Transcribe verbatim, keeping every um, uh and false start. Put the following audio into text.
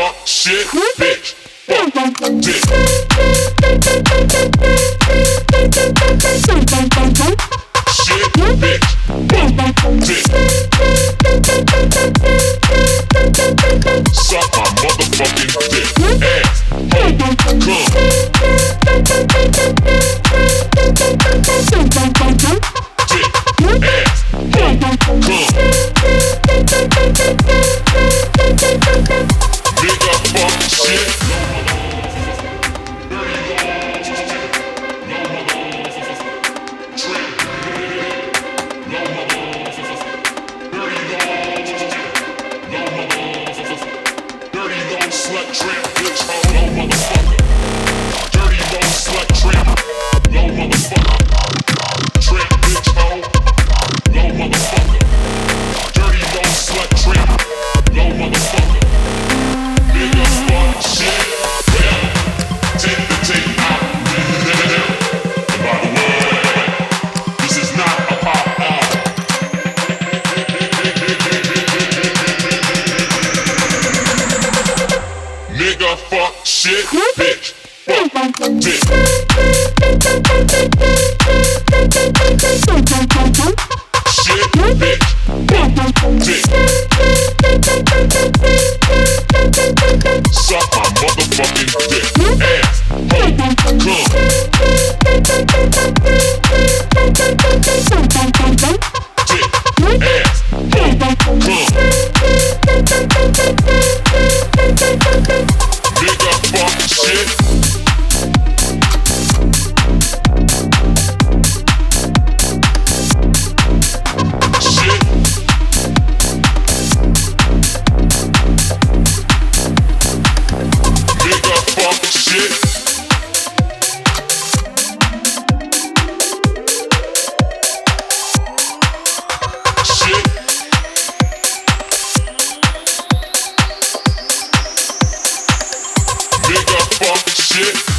fuck, shit, bitch, fuck, dick. Shit, bitch, fuck, dick. Suck my motherfucking dick. Ass, hoe, cum. Dick, ass, hoe, cum. Nigga, fuck, shit. Slut tramp, bitch, hoe, no motherfucker. Dirty low slut tramp, no motherfucker. Tramp, bitch, hoe, no motherfucker. Dirty low slut tramp, no motherfucker. Nigga, fuck, shit, yeah. Take the tape out, read it down. And by the way, this is not a pop album. Nigga, fuck, shit, bitch, fuck, dick. Shit, bitch, fuck, dick. Suck my motherfucking dick. Ass, hoe, cum. Dick, ass, hoe, cum. Nigga, fuck, shit. Shit. Nigga, fuck, shit. Shit. Nigga, fuck, shit.